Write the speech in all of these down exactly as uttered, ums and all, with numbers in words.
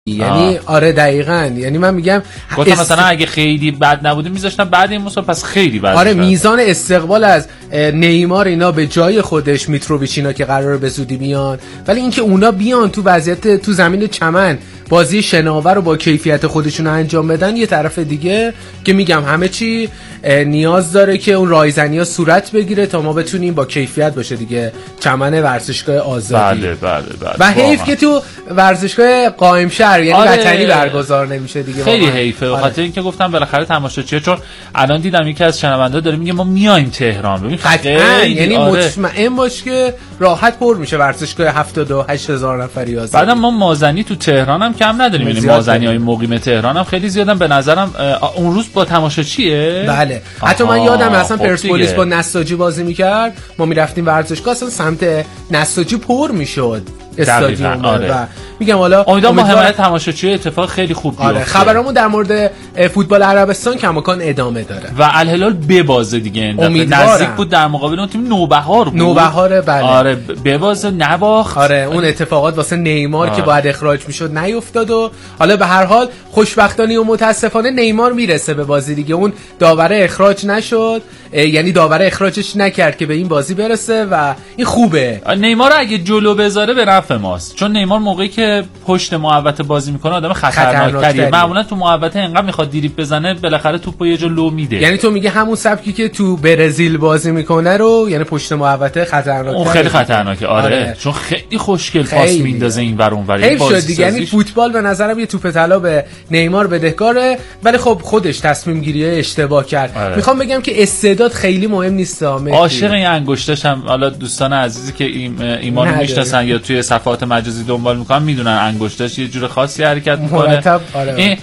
یعنی آه. آره دقیقاً، یعنی من میگم گفتم است... مثلا اگه خیلی بد نبوده میذاشتن بعد این مسابقه، پس خیلی بد. آره میزان استقبال از نیمار اینا به جای خودش، میتروویچ اینا که قراره به زودی بیان، ولی اینکه اونا بیان تو وضعیت تو زمین چمن بازی شناور رو با کیفیت خودشون انجام بدن، یه طرف دیگه که میگم همه چی نیاز داره که اون رایزنی‌ها صورت بگیره تا ما بتونیم با کیفیت باشه دیگه چمن ورزشگاه آزادی. بله بله بله. و حیف که تو ورزشگاه قائم شهر یعنی آره وطنی برگزار نمیشه دیگه. خیلی حیفه به خاطر اینکه گفتم بالاخره تماشاچیه، چون الان دیدم یکی از شنوندا داره میگه ما میایم تهران. ببین خیلی یعنی آره. مطمئن باش که راحت پر میشه ورزشگاه هفتاد و هشت هزار نفری آزادی. بعدم ما مازنی تو تهران هم کم نداریم، یعنی مازنی‌های مقیم تهران هم خیلی زیادن به نظرم. اون روز با تماشاچیه. بله حتی من یادم اصلا پرسپولیس با نساجی بازی میکرد، ما میرفتیم ورزشگاه اصلا سمت نساجی پر میشد استادیوم. آره. و میگم حالا امیدوارم با حمایت تماشاچی اتفاق خیلی خوب بیفته. آره خبرامون در مورد فوتبال عربستان کماکان ادامه داره و الهلال ببازه دیگه این دفعه. نزدیک بود در مقابل اون تیم نوبهار بود. نوبهار بله. آره ببازه نباخت. آره اون اتفاقات واسه نیمار آره. که باید اخراج میشد نیافتاد و حالا به هر حال خوشبختانه و متاسفانه نیمار میرسه به بازی دیگه. اون داوره اخراج نشد، یعنی داوره اخراجش نکرد که به این بازی برسه و این خوبه. نیمار اگه جلو بذاره به نفع ماست، چون نیمار موقعی که پشت محوطه بازی میکنه آدم خطرناکتریه. معمولا تو محوطه انقدر میخواد دریبل بزنه بالاخره توپو یه جا لو میده. یعنی تو میگه همون سبکی که تو برزیل بازی میکنه رو، یعنی پشت محوطه خطرناکه. اون خیلی خطرناکه آره. آره چون خیلی خوشگل پاس میندازه این ور اون ور. حیف شد دیگه، یعنی فوتبال به نظرم یه توپ طلا به نیمار بدهکاره، ولی خب خودش تصمیم گیری اشتباه کرد. آره. میخوام بگم که استعداد خیلی مهم نیست. عاشق این انگشتش هم، حالا دوستان عزیزی که ایمانو میشناسن یا توی صفحات مجازی دنبال میکنن میدونن انگشتش یه جور خاصی حرکت میکنه. آره. این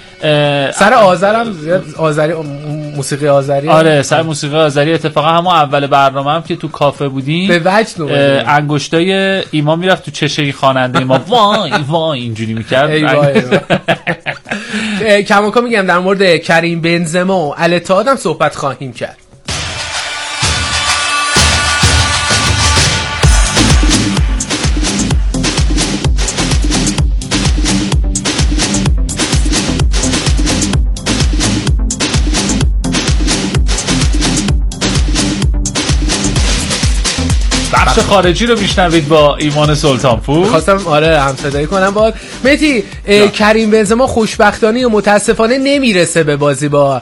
سر آذرم آذری موسیقی آذری آره سر موسیقی آذری. اتفاقا همون اول برنامه هم که تو کافه بودیم به وجد نوبه انگشتای ایمان میرفت تو چشه این خواننده ما وای وای اینجوری میکرد. کماکان میگم در مورد کریم بنزما و الاتحاد هم صحبت خواهیم کرد. بخش خارجی رو میشنوید با ایمان سلطانپور. خواستم آره هم صدایی کنم با مهدی. کریم بنزما خوشبختانه و متاسفانه نمیرسه به بازی با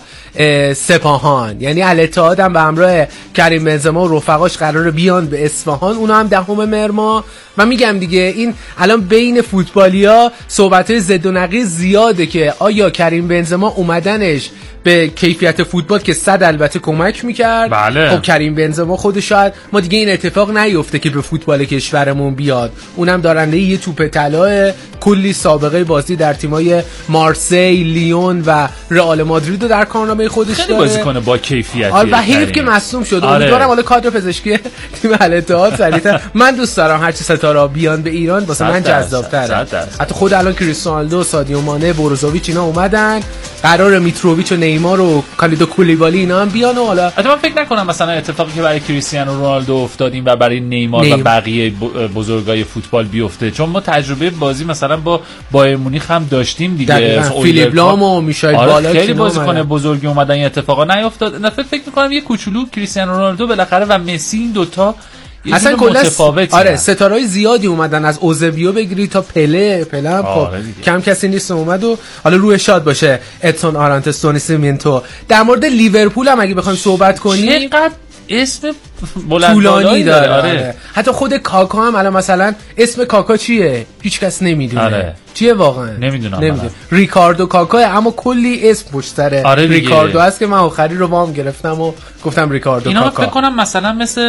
سپاهان، یعنی الاتحاد هم به همراه کریم بنزما و رفقاش قراره بیان به اصفهان، اونا هم دهم مهر ماه. و میگم دیگه این الان بین فوتبالیا صحبت‌های ضد و نقیض زیاده که آیا کریم بنزما اومدنش به کیفیت فوتبال که صد البته کمک میکرد. بله. خب کریم بنزما خودش شاید ما دیگه این اتفاق نیفته که به فوتبال کشورمون بیاد، اونم دارنده یه توپ طلا، کلی سابقه بازی در تیمای مارسی، لیون و رئال مادرید رو در کارنامه خودش خیلی داره. بازیکن با کیفیت. آره و حیف که مصدوم شد. آره. امیدوارم حالا کادر پزشکی تیم الاتحاد سریعتر. من دوست دارم هرچی ستاره بیان به ایران واسه من جذاب‌تره. حتی خود الان کریستیانو رونالدو، سادیو مانه، بروزوویچ اینا اومدن، قرار میتروویچ و نیمار و کالیدو کولیبالی اینا هم بیان. و حالا البته من فکر نکنم مثلا اتفاقی که برای کریستیانو رونالدو افتادیم و برای نیمار نیم. و بقیه بزرگای فوتبال بیفته، چون ما تجربه بازی مثلا با بایر مونیخ هم داشتیم دیگه. فیلیپ لام و میشایل آره بالاک خیلی بازیکن بزرگی اومدن این اتفاقا نیافتاد. نه فکر می‌کنم یه کوچولو کریستیانو رونالدو بالاخره و مسی این دوتا اصلا متفاوتی. آره ستاره‌های زیادی اومدن، از اوزبیو بگیری تا پله پله هم خب کم کسی نیست اومد. و حالا روح شاد باشه ادسون آرانتس، تونی سیمنتو. در مورد لیورپول هم اگه بخوایم صحبت کنیم چقدر اسم بلند طولانی داره. آره. آره. حتی خود کاکا هم الان مثلا اسم کاکا چیه هیچ کس نمیدونه. آره. چیه واقعا نمیدونم. نمیدونم. ریکاردو کاکا، اما کلی اسم پشت سر آره ریکاردو هست که من آخری رو وام گرفتم و گفتم ریکاردو اینا کاکا. اینا فکر کنم مثلا مثل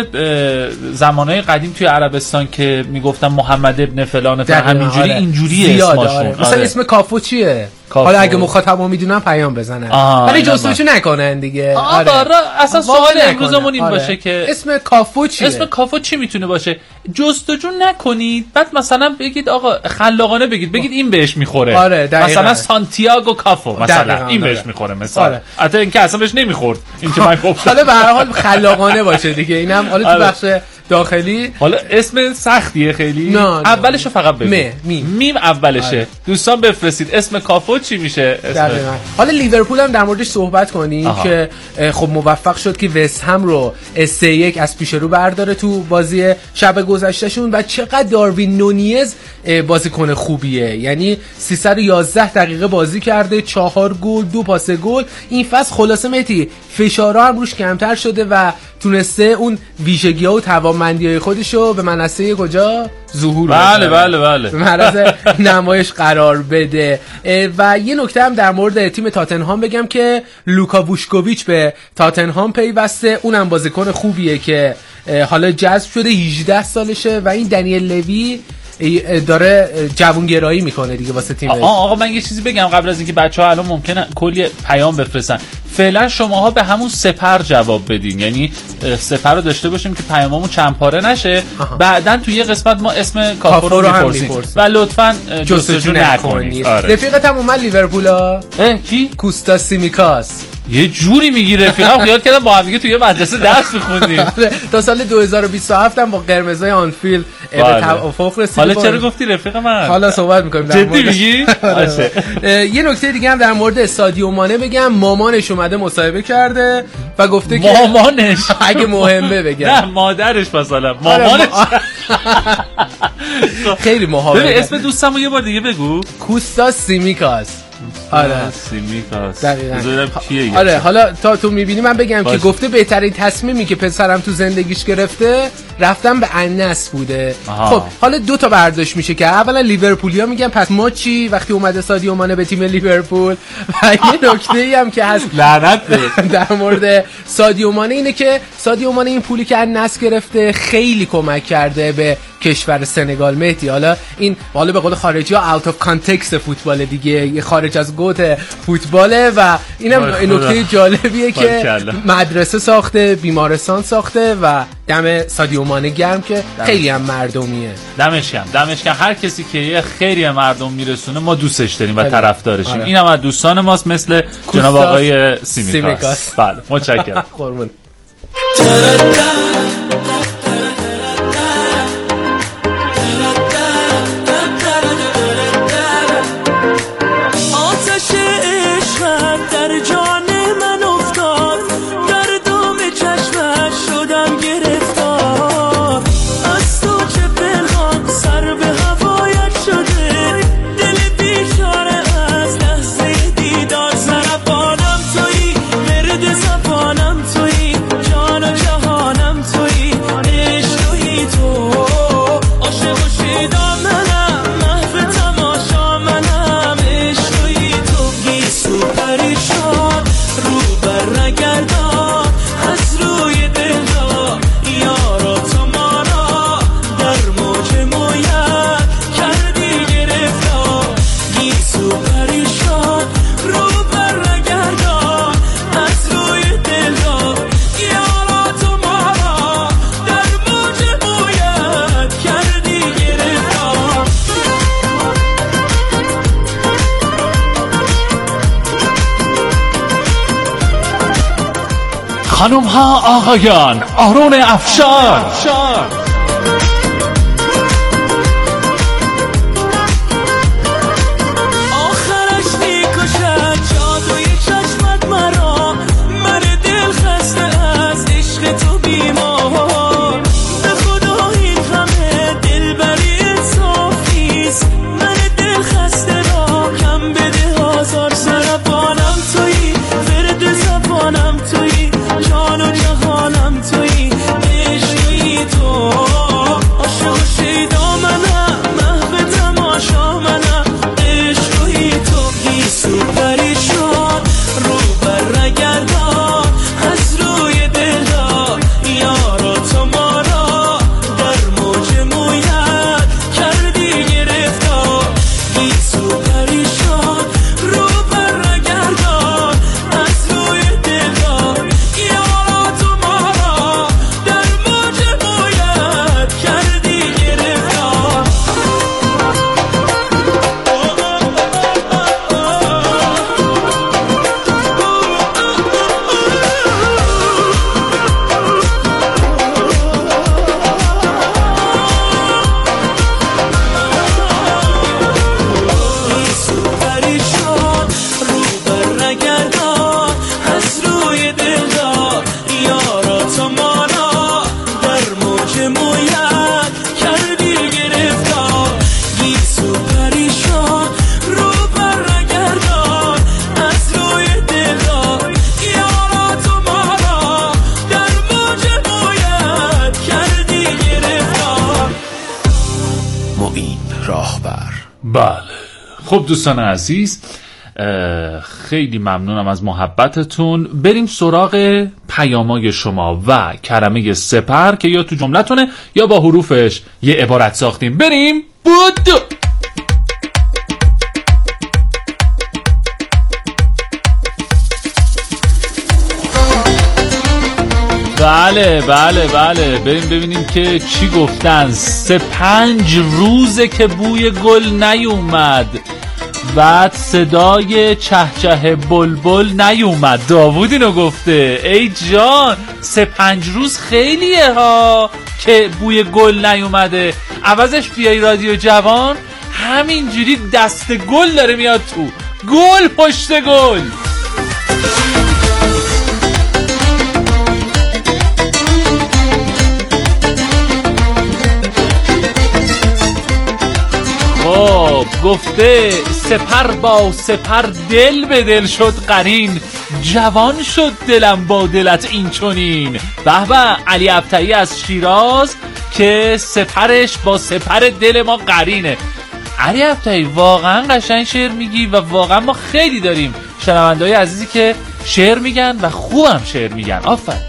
زمانهای قدیم توی عربستان که میگفتن محمد ابن فلان فلان همینجوری. آره. اینجوریه اسمشون. آره. مثلا آره. اسم کافو چیه کافو. حالا اگه مخاطبا میدونن پیام بزنن ولی جستجو نکنن دیگه. آره. آره اصلا سوال امروزمون این آره. باشه که اسم کافو چیه؟ اسم کافو چی میتونه باشه؟ جستجو نکنید بعد مثلا بگید آقا خلاقانه بگید بگید این بهش میخوره. آره مثلا سانتیاگو کافو مثلا این بهش میخوره مثلا. البته اینکه اصلا بهش نمیخورد این که من گفتم. حالا به هر حال خلاقانه باشه دیگه. اینم حالا تو بخش داخلی. حالا اسم سختیه خیلی. نه اولشو فقط بگو. م میم میم اولشه. آره. دوستان بفرستید اسم کافو چی میشه؟ اسم حالا لیورپول هم در موردش صحبت کنیم که خب موفق شد که وست هم رو سه یک از پیش رو برداره تو بازی شب گذشتهشون و چقدر داروین نونیز بازیکن خوبیه، یعنی سیصد و یازده دقیقه بازی کرده، چهار گل، دو پاس گل. این فصل خلاصه مهدی فشارها هم روش کمتر شده و تونسته اون ویژگی‌ها و توانمندی‌های خودشو به منصه کجا ظهور بده. بله بله بله. به معرض نمایش قرار بده. و یه نکته هم در مورد تیم تاتنهام بگم که لوکا ووشکوویچ به تاتنهام پیوسته، اونم بازیکن خوبیه که حالا جذب شده، هجده سالشه و این دنیل لوی داره جوانگرایی میکنه دیگه واسه تیم. آقا آقا من یه چیزی بگم قبل از اینکه بچه‌ها الان ممکنه کلی پیام بفرستن. فعلا شماها به همون سپر جواب بدین، یعنی سپر رو داشته باشیم که پیاممون چند پاره نشه. بعدن تو یه قسمت ما اسم کافو رو میپرسیم و لطفاً جستجو نکنید. آره. رفیقتم اومد لیورپولا. کی؟ کوستا سیمیکاس. یه جوری میگی رفیقم خیال کردم با هم دیگه توی مدرسه درس می‌خوندیم. تا سال دو هزار و بیست و هفت هم با قرمزای آنفیلد به توافق رسیدیم. حالا چرا گفتی رفیق من؟ حالا صحبت می‌کنیم در جدی میگی؟ یه نکته دیگه هم در مورد سادیو مانه بگم. مامانش اومده مصاحبه کرده و گفته که مامانش اگه مهمه بگم نه مادرش مثلا مامانش خیلی محاوره. ببین اسم دوستمو یه بار دیگه بگو. کوستا سیمیکاس. آره سیمیکاس. دقیقاً. آره حالا تا تو میبینی من بگم باش. که گفته بهترین تصمیمی که پسرم تو زندگیش گرفته رفتم به النصر بوده. آها. خب حالا دو تا برداشت میشه که اولا لیورپولیا میگن پس ما چی وقتی اومده سادیو مانه به تیم لیورپول. و یه نکته‌ای هم که هست لعنت در مورد سادیو مانه اینه که سادیو مانه این پولی که النصر گرفته خیلی کمک کرده به کشور سنگال. مهدی حالا این حالا به قول خارجی‌ها اوت اف کانتکست فوتبال دیگه، یه خارج از گوت فوتباله و اینم نکته جالبیه که مدرسه ساخته، بیمارستان ساخته و دم سادیو مانه گرم که خیلی هم مردمیه. دمش گرم دمش گرم. هر کسی که یه خیری مردم میرسونه ما دوستش داریم و طرفدارشیم. آره. اینم از دوستان ماست مثل جناب آقای سیمیکاس. بله متشکرم. قربون. خانم ها آقایان، آرون افشار. آخرش میکشد جادوی چشمت مرا، من دل خسته از عشق تو بیمار. به خدا این همه دل بری انصافیست، من دل خسته را کم بده آزار. سربانم تویی، ورد زبانم تویی، جان و جهانم تویی، عشقی تو. خب دوستان عزیز، خیلی ممنونم از محبتتون. بریم سراغ پیامای شما و کلمه سپر که یا تو جملتونه یا با حروفش یه عبارت ساختیم. بریم بود. بله بله بله بریم ببینیم که چی گفتن. سه پنج روزه که بوی گل نیومد، بعد صدای چهچه بلبل نیومد. داوود اینو گفته. ای جان، سه پنج روز خیلیه ها که بوی گل نیومده. عوضش بیای رادیو جوان، همینجوری دست گل داره میاد تو، گل پشت گل. خب گفته سپر با سپر دل به دل شد قرین، جوان شد دلم با دلت این چنین. به به، علی ابطحی از شیراز که سپرش با سپر دل ما قرینه. علی ابطحی واقعا قشنگ شعر میگی و واقعا ما خیلی داریم شنونده‌های عزیزی که شعر میگن و خوبم شعر میگن. آفرین.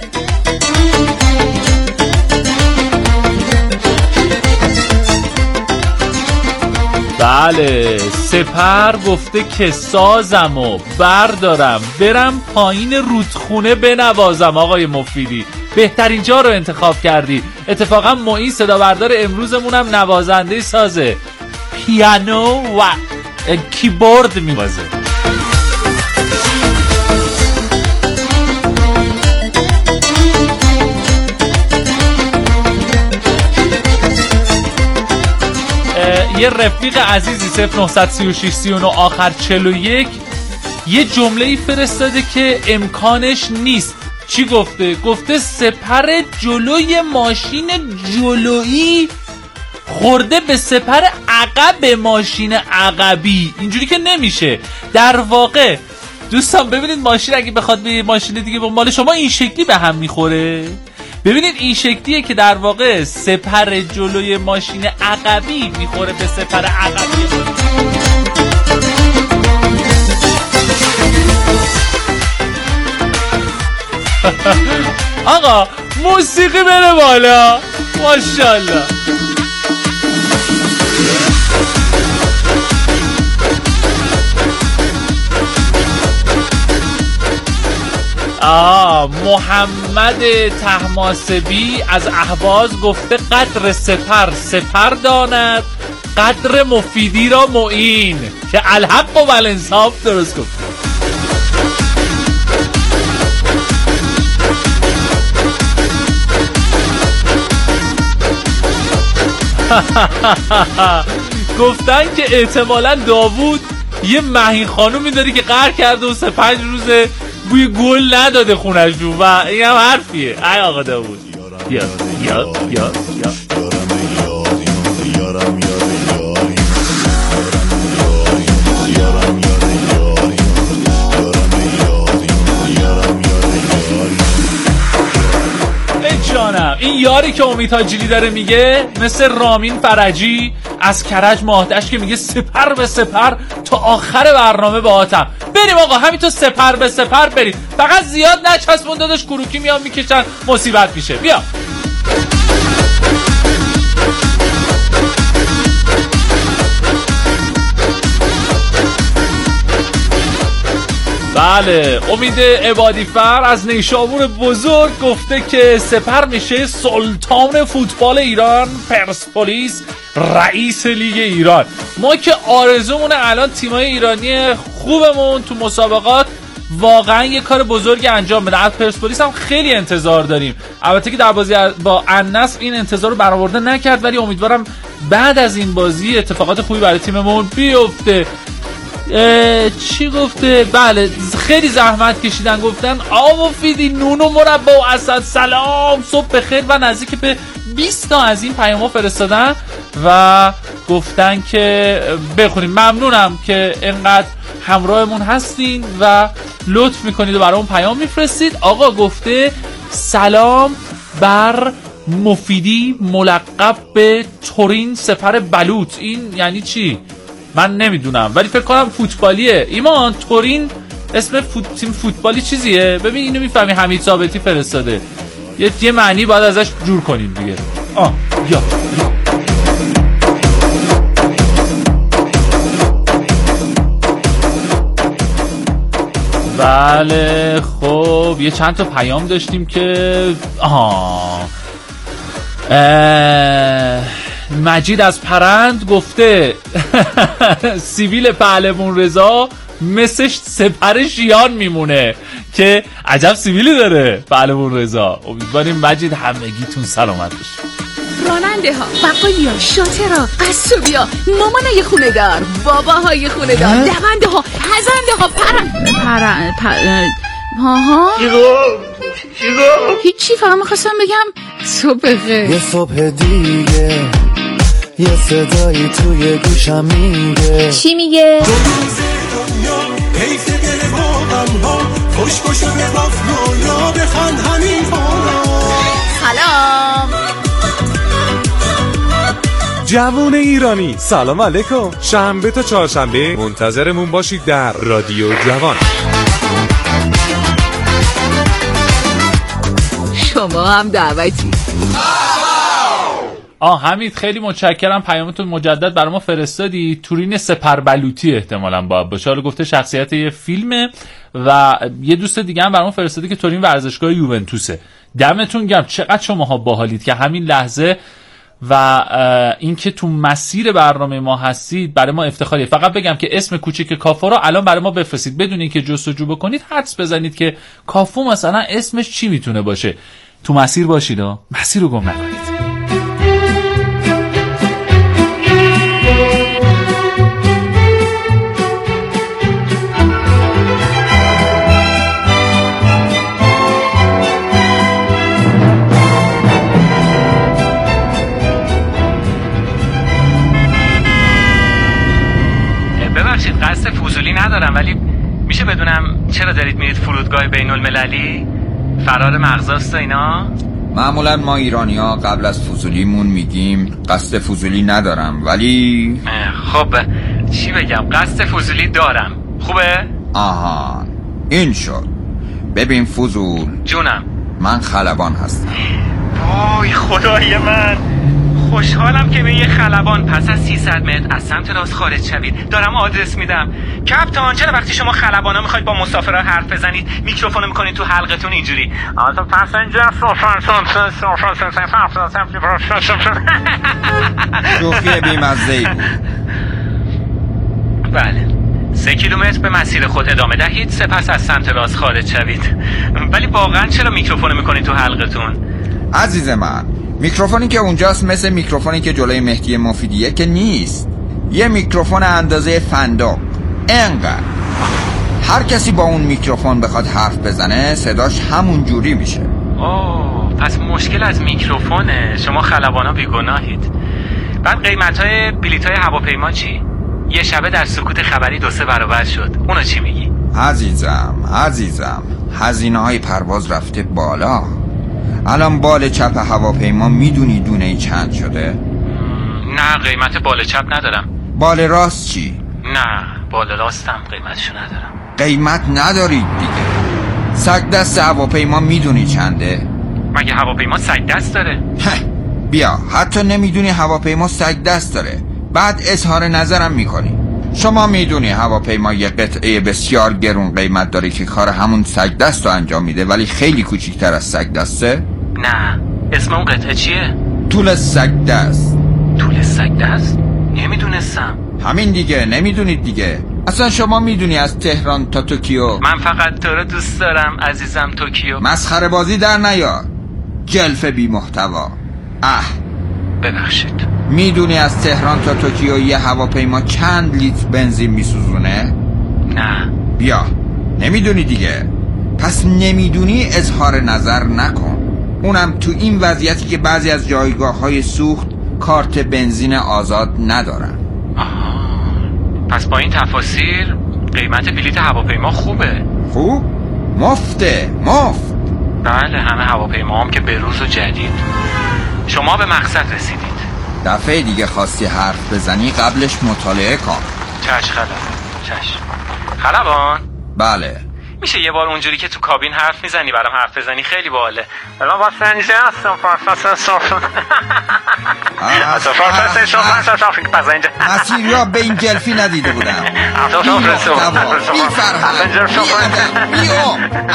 بله، سپر گفته که سازمو بردارم برم پایین رودخونه بنوازم. آقای مفیدی بهترین جا رو انتخاب کردی. اتفاقا معین صدا بردار امروزمونم نوازنده سازه، پیانو و کیبورد میوازه. یه رفیق عزیزی صفر نه سه شش سه نه آخر چهل و یک یه جمله‌ای فرستاده که امکانش نیست. چی گفته؟ گفته سپر جلوی ماشین جلویی خورده به سپر عقب ماشین عقبی. اینجوری که نمیشه. در واقع دوستان ببینید، ماشین اگه بخواد به ماشین دیگه با مال شما این شکلی به هم میخوره. ببینید این شکلیه که در واقع سپر جلوی ماشین عقبی میخوره به سپر عقبی. آقا موسیقی بره بالا، ماشاءالله. آه محمد طهماسبی از اهواز گفته قدر سپر سپر داند، قدر مفیدی را معین. که الحق و الانصاف درست گفت. گفتن که احتمالاً داوود یه مهین خانومی داری که قهر کرده و سه پنج روزه بوی گل نداده خونش رو و این هم حرفیه. ای آقا داوود یا یا یا یا جانم. این یاری که امید حاجیلی داره میگه مثل رامین فرجی از کرج ماهدش که میگه سپر به سپر تا آخر برنامه باهاتم. بریم آقا همینطور سپر به سپر بریم، فقط زیاد نچسبون داداش، کروکی میان میکشن مصیبت میشه. بیا بله. امید عبادیفر از نیشابور بزرگ گفته که سپر میشه سلطان فوتبال ایران، پرسپولیس رئیس لیگ ایران. ما که آرزومونه الان تیمای ایرانی خوبمون تو مسابقات واقعا یه کار بزرگی انجام بده. از پرسپولیس هم خیلی انتظار داریم. البته که در بازی با النصر این انتظار رو برآورده نکرد، ولی امیدوارم بعد از این بازی اتفاقات خوبی برای تیممون بیفته. چی گفته؟ بله خیلی زحمت کشیدن. گفتن آب و فیدی نون و مربا و اسد سلام صبح بخیر و نزدیک به بیست تا از این پیام‌ها فرستادن و گفتن که بخونیم. ممنونم که اینقدر همراهمون هستین و لطف میکنید و برامون پیام میفرستید. آقا گفته سلام بر مفیدی ملقب به تورین سپر بلوط. این یعنی چی؟ من نمیدونم ولی فکر کنم فوتبالیه. ایمان تورین اسم فوت... تیم فوتبالی چیزیه؟ ببین اینو میفهمی حمید ثابتی فرستاده. یه یه معنی باید ازش جور کنیم دیگه. آه یا بله خب یه چند تا پیام داشتیم که آها مجید از پرند گفته سیبیل پهلوان رضا مسش سپر ژیان میمونه که عجب سیبیلی داره پهلوان رضا. امیدواریم مجید همگیتون سلامت باشید. راننده ها، بقالیا، شاطرها، قصابیا، مامانای خونه دار، باباهای خونه دار، دونده ها، هزنده ها، پرند پرند پرند ها هیچی، فقط میخواستم بگم صبح بخیر. یه صبح دیگه یه صدایی توی گوشم میگه. چی میگه؟ حیف دل واقعا ها خوش خوش و بباف یا بخند همین بالا. سلام جوون ایرانی، سلام علیکم. شنبه تا چهارشنبه منتظرمون باشید در رادیو جوان. شما هم دعوتی. آه حمید خیلی متشکرم، پیامتون مجدد برای ما فرستادی. تورین سپربلوطی احتمالاً باید باشه، حالا گفته شخصیت یه فیلمه. و یه دوست دیگه هم برای ما فرستادی که تورین ورزشگاه یوونتوسه. دمتون گرم، چقدر شماها باحالید که همین لحظه و اینکه تو مسیر برنامه ما هستید برای ما افتخاریه. فقط بگم که اسم کوچیک کافو رو الان برای ما بفرستید بدون اینکه جستجو بکنید، حدس بزنید که کافو مثلا اسمش چی میتونه باشه. تو مسیر باشید ها، مسیر رو گم نکنید. ببخشید قصد فضولی ندارم ولی میشه بدونم چرا دارید میرید فرودگاه بین المللی؟ فرار مغزاست و اینا؟ معمولا ما ایرانی‌ها قبل از فضولیمون میگیم قصد فضولی ندارم ولی خب چی بگم، قصد فضولی دارم. خوبه؟ آها این شد. ببین فضول جونم، من خلبان هستم. وای خدای من، خوشحالم که به یه خلبان پس از سیصد متر از سمت راست خارج شوید. دارم آدرس میدم. کپتان چرا وقتی شما خلبانا میخواید با مسافرها حرف بزنید میکروفونو میکنید تو حلقتون اینجوری؟ آتا پسنجر شوخی بی‌مزه‌ای بود. بله سه کیلومتر به مسیر خود ادامه دهید سپس از سمت راست خارج شوید. ولی واقعا چرا میکروفونو میکنید تو حلقتون؟ عزیز من میکروفونی که اونجاست مثل میکروفونی که جلوی مهدی مفیدیه که نیست. یه میکروفون اندازه فندق انقدر. هر کسی با اون میکروفون بخواد حرف بزنه صداش همون جوری میشه. اوه پس مشکل از میکروفونه. شما خلبانا بیگناهید. بعد قیمت‌های بلیط‌های هواپیما چی؟ یه شبه در سکوت خبری دو سه برابر شد. اونو چی میگی؟ عزیزم عزیزم هزینه‌های پرواز رفته بالا. الان بال چپ هواپیما میدونی دونه چند شده؟ نه قیمت بال چپ ندارم. بال راست چی؟ نه بال راستم قیمتشو ندارم. قیمت ندارید دیگه. سگ دست هواپیما میدونی چنده؟ مگه هواپیما سگ دست داره؟ بیا حتی نمیدونی هواپیما سگ دست داره بعد اظهار نظرم میکنی. شما میدونی هواپیما یه قطعه بسیار گرون قیمت داره که کار همون سگ دست رو انجام میده ولی خیلی کوچیکتر از سگ دسته؟ نه اسم اون قطعه چیه؟ طول سگ دست. طول سگ دست؟ نمیدونستم. همین دیگه نمیدونید دیگه. اصلا شما میدونی از تهران تا توکیو؟ من فقط تو رو دوست دارم عزیزم توکیو. مسخره بازی در نیار. جلف بی محتوا. اه ببخشید. میدونی از تهران تا توکیو یه هواپیما چند لیتر بنزین میسوزونه؟ نه. بیا نمیدونی دیگه. پس نمیدونی اظهار نظر نکن. اونم تو این وضعیتی که بعضی از جایگاه های سوخت کارت بنزین آزاد ندارن. آها. پس با این تفاصیل قیمت بلیط هواپیما خوبه. خوب؟ مفته مفت. بله همه هواپیما هم که بروز و جدید. شما به مقصد رسیدید. دفعه دیگه خواستی حرف بزنی قبلش مطالعه کن. چش خلبان چش خلبان. بله میشه یه بار اونجوری که تو کابین حرف میزنی برام حرف بزنی؟ خیلی باحاله. الان با سنجه هستم فرفاسه صافن اصلا فرفاسه صافن صافن پس اینجا مسیریا به این جلفی ندیده بودم. اصلا فرفاسه صافن بی فرهنگ بی ادب بی او.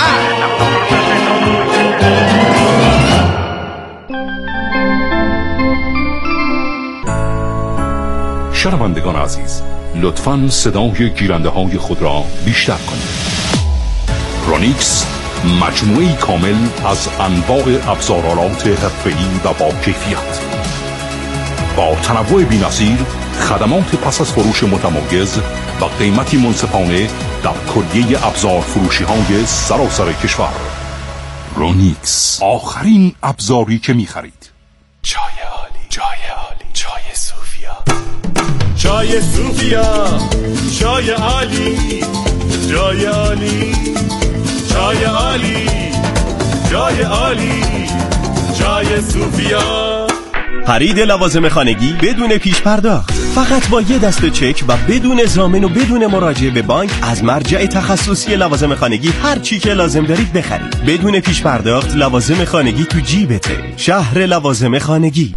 شنوندگان عزیز، لطفاً صدای گیرنده های خود را بیشتر کنید. رونیکس مجموعه‌ای کامل از انواع ابزارالات حرفه‌ای و با کیفیت با تنوع بی‌نظیر، خدمات پس از فروش متمایز و قیمتی منصفانه در کلیه ابزار فروشی های سراسر کشور. رونیکس، آخرین ابزاری که می‌خرید. چای عالی، چای عالی، چای صوفیا، چای صوفیا، چای عالی، چای عالی، چای عالی، چای عالی، چای صوفیا. خرید لوازم خانگی بدون پیش پرداخت، فقط با یه دسته چک و بدون ضامن و بدون مراجعه به بانک از مرجع تخصصی لوازم خانگی هر چی که لازم دارید بخرید بدون پیش پرداخت. لوازم خانگی تو جیبته. شهر لوازم خانگی.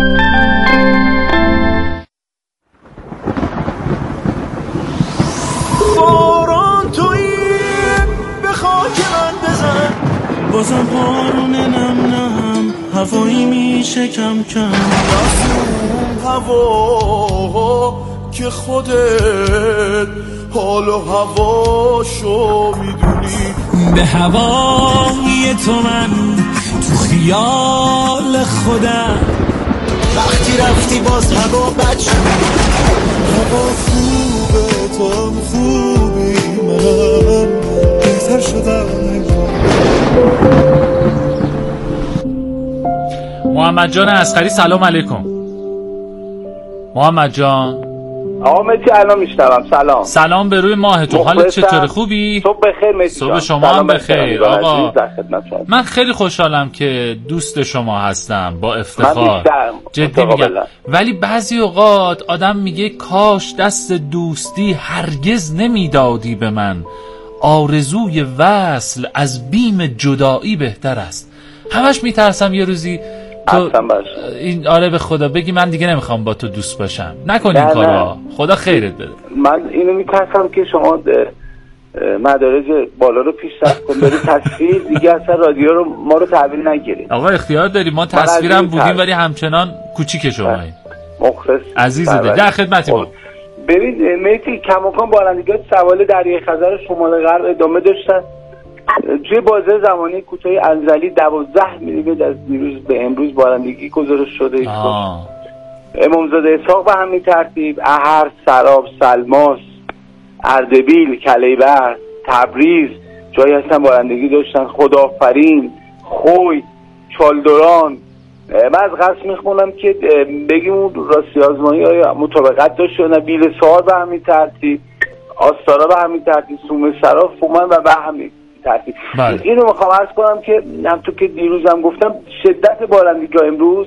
باران تویی به خاک من بزن، بازم بارون نم نم هوایی میشه کم کم. رسون هوا که خودت حال و هواشو میدونی. به هوای تو من تو خیال خودم. وقتی رفتی باز هوا بد شد. هوا خوبه تو هم خوبی، منم بهتر شدم. محمد جان اصغری سلام علیکم. محمد جان. آقا مهدی الان میشنوم. سلام. سلام به روی ماه تو. حالت چطوره؟ خوبی؟ صبح بخیر مهدی. صبح شما هم بخیر. آقا من خیلی خوشحالم که دوست شما هستم با افتخار. جدی میگم. ولی بعضی اوقات آدم میگه کاش دست دوستی هرگز نمیدادی به من. آرزوی وصل از بیم جدایی بهتر است. همش میترسم یه روزی تو این آره به خدا بگی من دیگه نمیخوام با تو دوست باشم. نکن این کارا. خدا خیرت بده. من اینو میترسم که شما مدارج بالا رو پیشرفت کن بری تصویر دیگه اصلا رادیو رو ما رو تحویل نگیرید. آقا اختیار داری. ما تصویرم بودیم ولی همچنان کوچیک شمایی. مخلص عزیز دل. در خدمتی ما. ببین میتی کماکان بارندگی سوال دریای خزر شمال غرب ادامه داشتن. توی بازه زمانی کوتاه انزلی دوازده میلیمتر از دیروز به امروز بارندگی گزارش شده. امامزاده اسحاق به همین ترتیب، احر، سراب، سلماس، اردبیل، کلیبر، تبریز جایی هستن بارندگی داشتن. خداآفرین، خوی، چالدران. من از قصد میخونم که بگیم اون راستی آزمایی های مطابقت داشت یا نه. بیل سوار به همین ترتیب، آستارا به همین ترتیب، سومه سرا، فومن و به همین ترتیب. اینو میخوام عرض کنم که همونطور که دیروزم گفتم شدت بارندگی امروز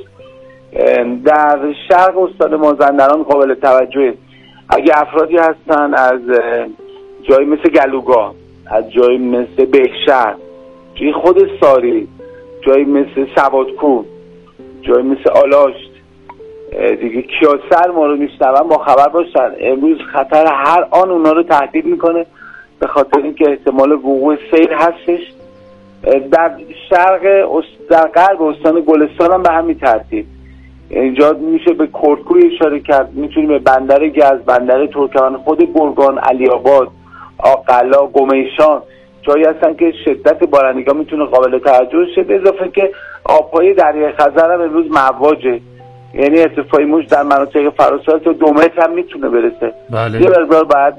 در شرق استان مازندران قابل توجهه. اگه افرادی هستن از جایی مثل گلوگاه، از جایی مثل بهشهر، جایی خود ساری، جایی مثل سوادکوه، جایی مثل آلاشت دیگه کیاسر ما رو میشنون با خبر باشن. امروز خطر هر آن اونا رو تهدید میکنه به خاطر اینکه احتمال وقوع سیل هستش. در شرق در غرب استان گلستان هم به همین ترتیب. اینجا میشه به کردکوی اشاره کرد، میتونیم به بندر گز، بندر ترکمن، خود گرگان، علی آباد، آقلا، گمیشان جایی هستن که شدت بارندگی میتونه قابل توجه شه. به اضافه که آبهای دریای خزر هم امروز مواجه، یعنی ارتفاع موج در مناطق فراسایل تا دو متر هم میتونه برسه. بله. یه مقدار باید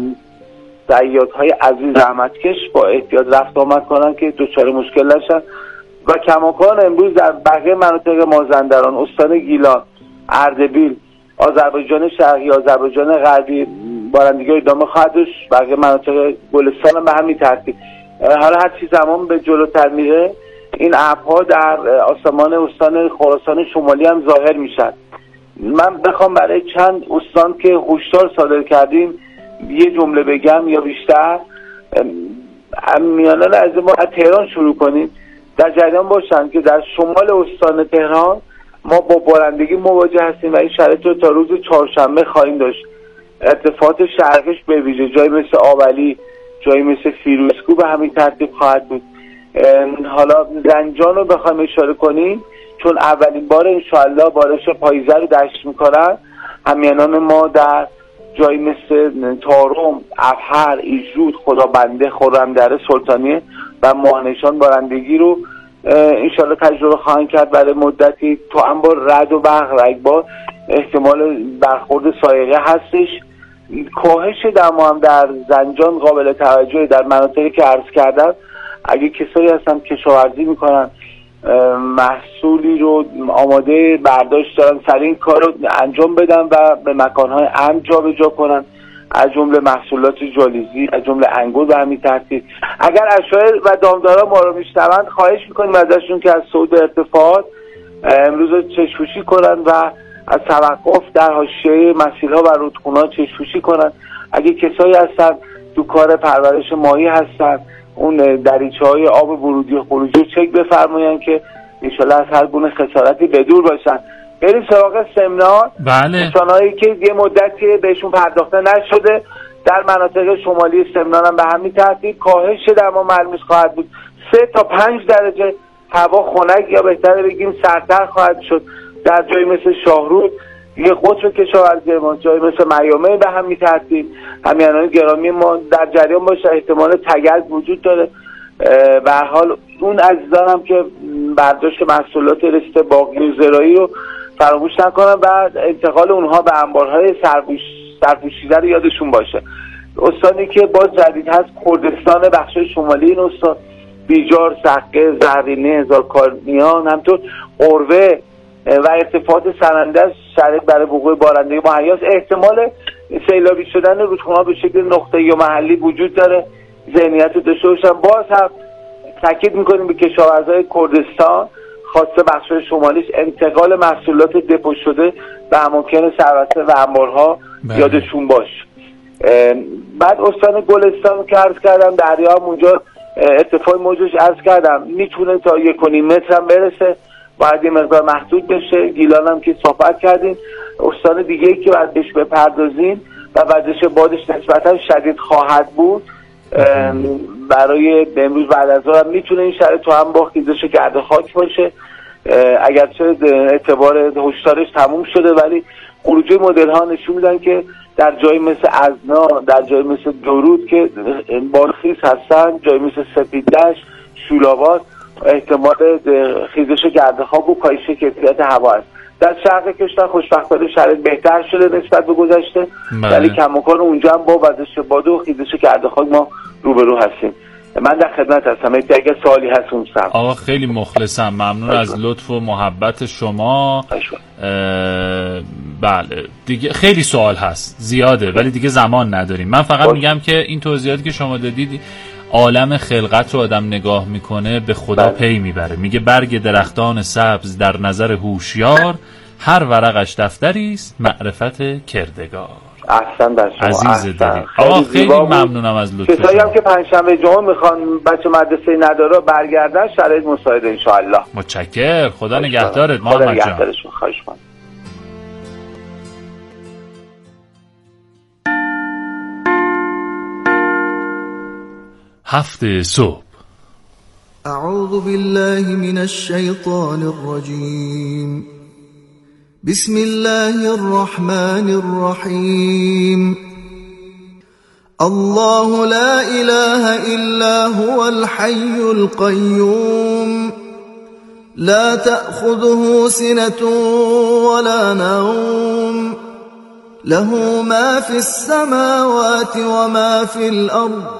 صیادهای عزیز زحمتکش با احتیاط رفت آمد کنن که دچار مشکل نشن. و کماکان امروز در بقیه مناطق مازندران، استان گیلان، اردبیل، آذربایجان شرقی، آذربایجان غربی بارندگی ادامه خواهد داشت. بقیه مناطق گلستان هم به همین ترتیب. حالا هر چی زمان به جلوتر میره این ابرها در آسمان استان خراسان شمالی هم ظاهر میشن. من بخوام برای چند استان که هشدار صادر کردیم یه جمله بگم یا بیشتر، میانان از ما از تهران شروع کنیم، در جریان باشن که در شمال استان تهران ما با بارندگی مواجه هستیم و این شرایط رو تا روز چهارشنبه خواهیم داشت. ارتفاعات شرقش به ویژه جایی مثل آولی، جایی مثل فیروزکو به همین ترتیب خواهد بود. حالا زنجان رو بخوایم اشاره کنیم، چون اولین بار انشاءالله بارش پاییزه رو دشت میکنن، همیانان ما در جایی مثل تارم، افهر، ایجود، خدابنده، خرمدره، سلطانیه و ماهنشان بارندگی رو انشاءالله تجربه خواهند کرد برای مدتی. تو هم با رد و برق رگبار احتمال برخورد سایقه هستش. کاهش دما هم در زنجان قابل توجه. در مناطقی که عرض کردم اگه کسایی هستن کشاورزی میکنن، محصولی رو آماده برداشت دارن، سریع این کار رو انجام بدن و به مکانهای امن جا به جا کنن، از جمله محصولات جالیزی، از جمله انگور به همین ترتیب. اگر اشایر و دامدارا ما رو میشنوند خواهش میکنیم ازشون که از صعود ارتفاعات امروز چشم‌پوشی کنن و از توقف در حاشیه مسیرها و رودخونه‌ها چشم‌پوشی کنن. اگه کسایی هستن تو کار پرورش ماهی هستن، اون دریچه‌های آب ورودی و خروجی رو چک بفرماین که انشالله از هر گونه خسارتی بدور باشن. بریم سراغ سمنان. بله. دوستانایی که یه مدتی بهشون پرداخته نشده در مناطق شمالی سمنان هم به همین ترتیب کاهش دما ملموس خواهد بود. سه تا پنج درجه هوا خنک یا بهتره بگیم سردتر خواهد شد. در جایی مثل شاهرود، یه قطر کشاورزی ما، جایی مثل میامه به همین ترتیب. همیانان گرامی ما در جریان باشه، احتمال تگرگ وجود داره. به هر حال اون عزیزان هم که برداشت محصولات رشته باغی و زراعی رو فراموش نکنن و انتقال اونها به انبارهای سرپوشیده رو یادشون باشه. استانی که باز جدید هست کردستان، بخش شمالی این استان، بیجار، سقه، زرینه، هزارکارنیان، همطور قروه و ارتفاعات سرنده شرایط برای وقوع بارندگی مهیاس. احتمال سیلابی شدن رودخونه‌ها به شکل نقطه‌ای یا محلی وجود داره. ذهنیت رو داشته باشن. باز هم تاکید میکنیم به کشاورزای کردستان خاصه بخش شمالیش انتقال محصولات دپو شده به اماکن سربسته و انبارها یادشون باش. بعد استان گلستان که عرض کردم دریا هم اونجا ارتفاع موجش عرض کردم میتونه تا یک و نیم متر هم برسه، باید یه مقدار محدود بشه. گیلان هم که صحبت کردیم. استان دیگه ای که باید بهش بپردازیم و وزش بادش نسبتا شدید خواهد بود برای امروز بعد از ظهر میتونه این شرایط تو هم با خیزش گرد خاک باشه، اگرچه اعتبار هشدارش تموم شده ولی خروجی مدل ها نشون میدن که در جایی مثل ازنا، در جایی مثل درود که بارخیز هستن، جایی مثل سپیددشت، شولاباد احتمال خیزش گرد خاک و کاهش کیفیت هوا است. در شرق کشور خوشبختانه شرایط بهتر شده نسبت به گذشته، ولی کماکان اونجا هم با وزش باد و خیزش گرد خاک ما روبرو هستیم. من در خدمت هستم. اگه سوالی هست اون سم. آقا خیلی مخلصم، ممنون از لطف و محبت شما. بله دیگه خیلی سوال هست زیاده ولی دیگه زمان نداریم. من فقط میگم که این توضیحاتی که شما دادید عالم خلقت رو آدم نگاه میکنه به خدا بله. پی میبره. میگه برگ درختان سبز در نظر هوشیار، هر ورقش دفتری است معرفت کردگار. احسن بر شما عزیز دلی. آقا خیلی ممنونم از لطف شما. کسایی هم که پنجشنبه جمعه میخوان بچه مدرسه نداره برگردن شرایط مساعده ان شاء الله. متشکر. خدا نگهدارت محمد جان. خدا نگهدارتون. خواهش می‌کنم. هفت صبح. اعوذ بالله من الشیطان الرجیم. بسم الله الرحمن الرحیم. الله لا اله الا هو الحي القيوم لا تأخذه سنة ولا نوم له ما في السماوات وما في الأرض